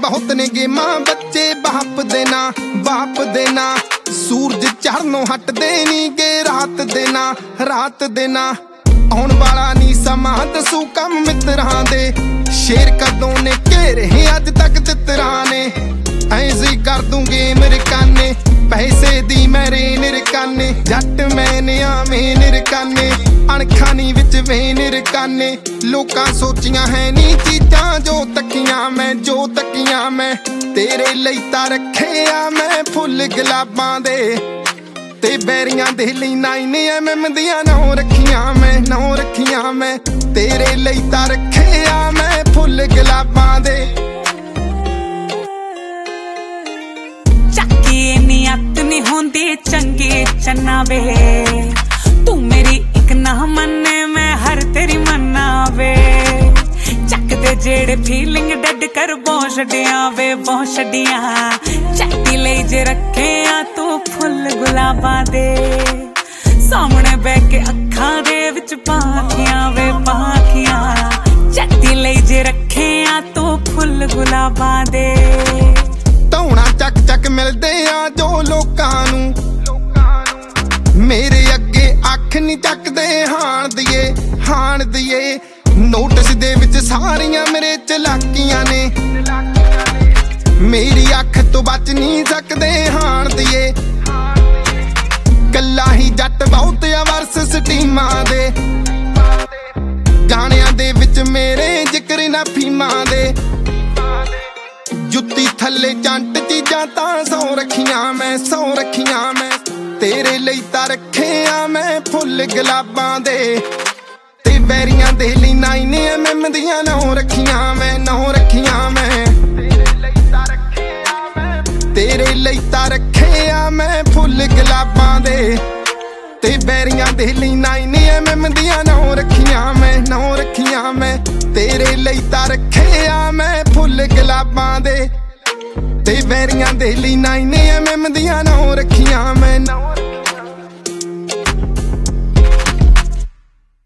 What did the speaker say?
बहुत ने गेमां बच्चे बाप दे ना सूरज चढ़नों हटदे नी गे रात दे ना आउण वाला नी समां दसू कम मित्रां दे शेर कदों ने घेरे अज तक तितरां ने ऐसे कर दूंगे निरकाने पैसे दी मेरे निरकाने जट मैंने आवे निरकाने अणखानी विच वे निरकाने लोकां सोचियां है नी चीजां जो तकियां मैं तेरे लई तां रखे आ मैं फुल गुलाबां दे ते बैरियां दे लई 9mm दियां नौ रखियां मैं तेरे लई तां रखे आ मैं फुल गुलाबां दे नियत नी होंदी चंगी चन्ना वे तू मेरी एक ना मन्ने मैं हर तेरी मन्ना वे चक दे जेड़े फीलिंग डड कर बहु छड़ियां चट्टी ले जे रखे आ तू फुल गुलाबां दे सामने बैठ के अखां दे विच पाखियां चट्टी ले जे रखे आ तू फुल गुलाबां दे धौना चक मिलदे आ जो लोकां नूं मेरे अगे अख नी चकदे हाण दिए नोटिस दे विच सारियां मेरे चलाकियां ने मेरी अख तो बच नहीं सकदे हाण दिए गल्लां ही जट बहुत आ वर्स स्टीमां दे गाणियां दे विच मेरे जिक्र ना फीमां दे जुत्ती थल्ले जंट चीजां तां सौ रखियां मैं तेरे लई तां रखे आ मैं फुल गुलाबां दे ते बैरियां दे लई 9mm दियां नौ रखियां मैं तेरे लई तां रखे आ मैं फुल गुलाबां दे ते बैरियां दे लई 9mm दियां नौ रखियां मैं तेरे लई तां रखे आ मैं फुल गुलाबां दे ते बैरियां दे लई 9mm दियां नौ रखियां मैं